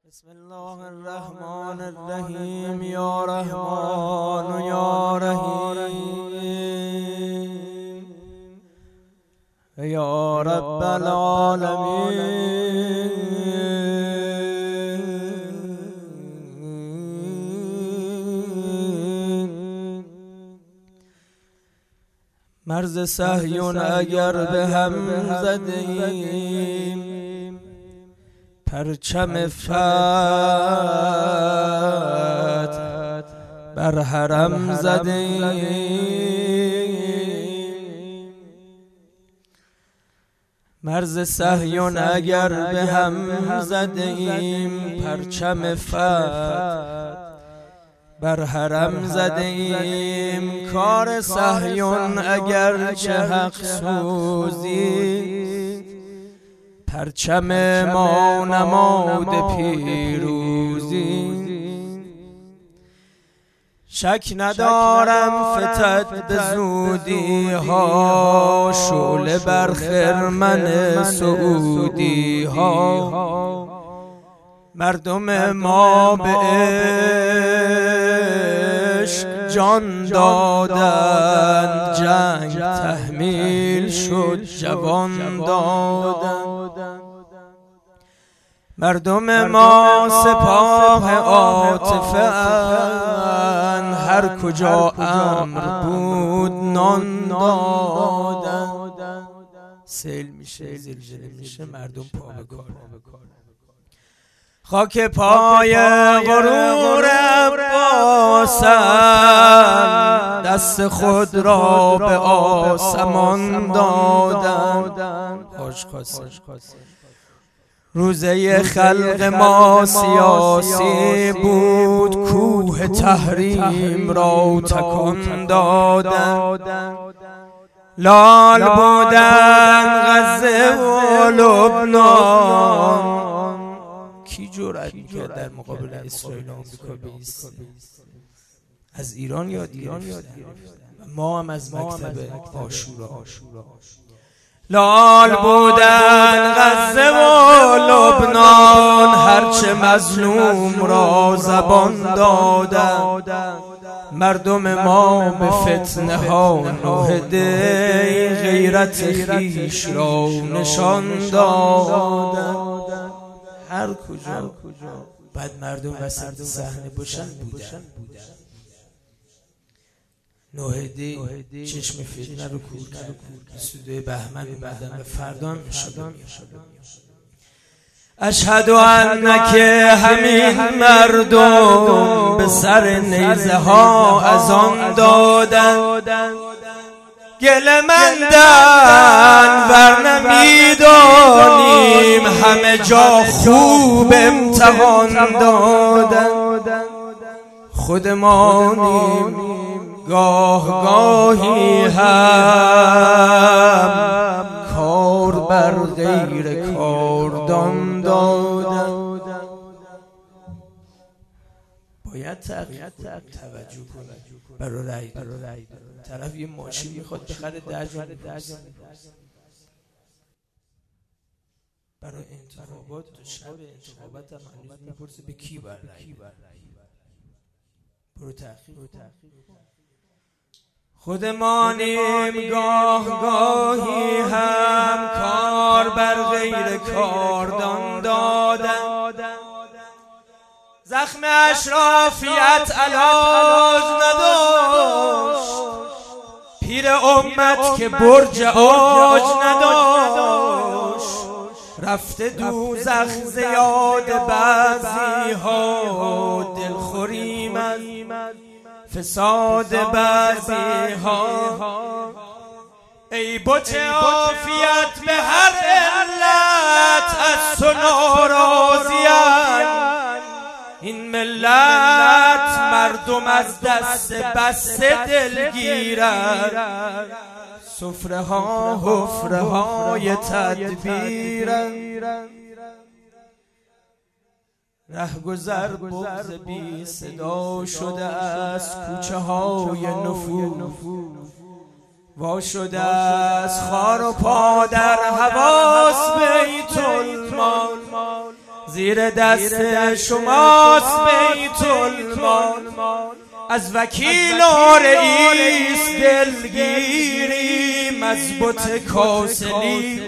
بسم الله الرحمن الرحیم یا رحمان یا رحیم یا رب العالمین مرز صهیون اگر به هم زدیم پرچم فتح بر حرم زدیم مرز صهیون اگر به هم زدیم پرچم فتح بر حرم زدیم کار صهیون اگر چه حق سوزی پرچم ما نماد پیروزی شک ندارم فتد به زودی ها شعله بر خرمن سعودی ها مردم ما به عشق جان دادند جنگ تحمیل شد جوان دادند مردم ما سپاه عاطفه اند هر کجا امر بود نان دادند سیل میشه زلزله میشه مردم پا به کار خاک پای غرور عباسم دست خود را به آسمان دادم روزه خلق ما سیاسی بود کوه تحریم را تکان دادم لال بودن غزه و لبنان کی جرأت می‌کرد در مقابل اسرائیل و آمریکا بایسته از ایران یاد گرفتن ما هم از مکتب عاشورا لال بودن غزه و لبنان هرچه مظلوم را زبان دادن مردم ما به فتنه ها نهده غیرت خویش را نشان دادن هر کجا بعد مردم وسط صحنه باشن بودن نوهده چشم فتنه رو کور کرد سوده بهمن اومدن و فردا شدن اشهد انک همین مردم به سر نیزه ها از آن دادن گله مندن ور نمیدانیم همه جا خوب امتحان دادن خودمانیم گاه گاهی هم کار بر غیر کاردان دادن باید توجه کنید برای رأی طرف یه ماشین میخواد بخره درجان برای انتخابات تو شب انتخابات هم هنوز میپرسه به کی بر رأی برو تحقیق خودمانیم گاه گاهی هم کار بر غیر کاردان دادن زخم اشرافیت علاج نداشت پیر امت که برج آج نداشت رفته دوزخ زیاد بعضی ها دلخوری من فساد بعضی ها ای بت عافیت به هر علت از تو ناراضیم این ملت مردم از دست بسته دلگیرند سفره ها حفره های تدبیرند رهگذر بغض بی صدا شده از کوچه های نفوذ وا شده از خار و پا در حواس بیت المال زیر دست شماست بیت المال، از وکیل و رئیس دلگیریم، از بت کاسلی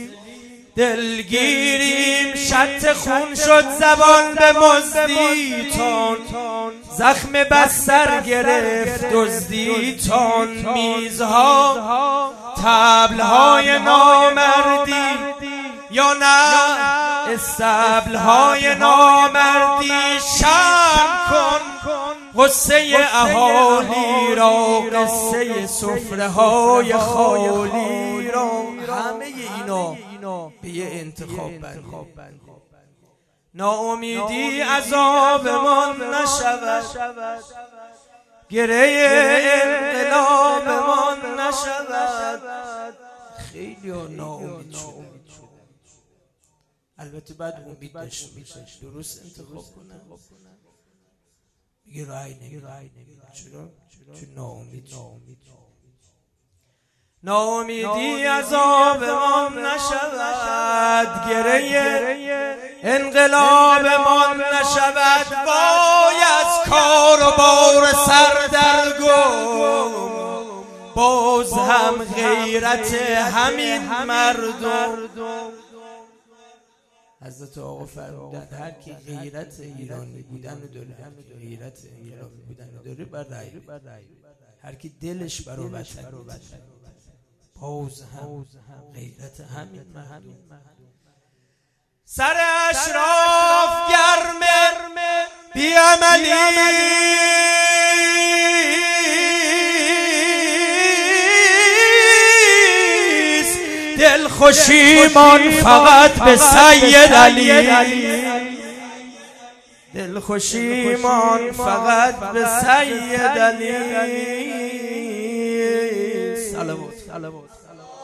دلگیریم. شط خون شد زبان به مزدیتان، زخم بستر گرفت دزدیتان. میزها طبلهای نامردی یا نه استبلهای نامردی، شرم کن قصه اهالی را، قصه سفره های خالی را. همه اینا به یه انتخاب بند. ناامیدی عذابمان نشود، گره انقلابمان نشود. خیلی ناامید شدن، البته بعد امید داشته باشن درست انتخاب کنن. میگه رای نمیدن. چرا؟ چون ناامید. ناامیدی عذابمان نشود، گره انقلابمان نشود. وای از کار و بار سردرگم، باز هم غیرت همین مردم. حضرت آقا فرمودن هر کی غیرت ایرانی بودن داره، هر کی غیرت انقلابی بودن داره، بر رأی. هر کی دلش برای وطن، باز هم غیرت همین مردم. سر اشراف گرمه بیعملی، دلخوشیمان فقط به سید علی، دلخوشیمان فقط به سید علی. صلوات.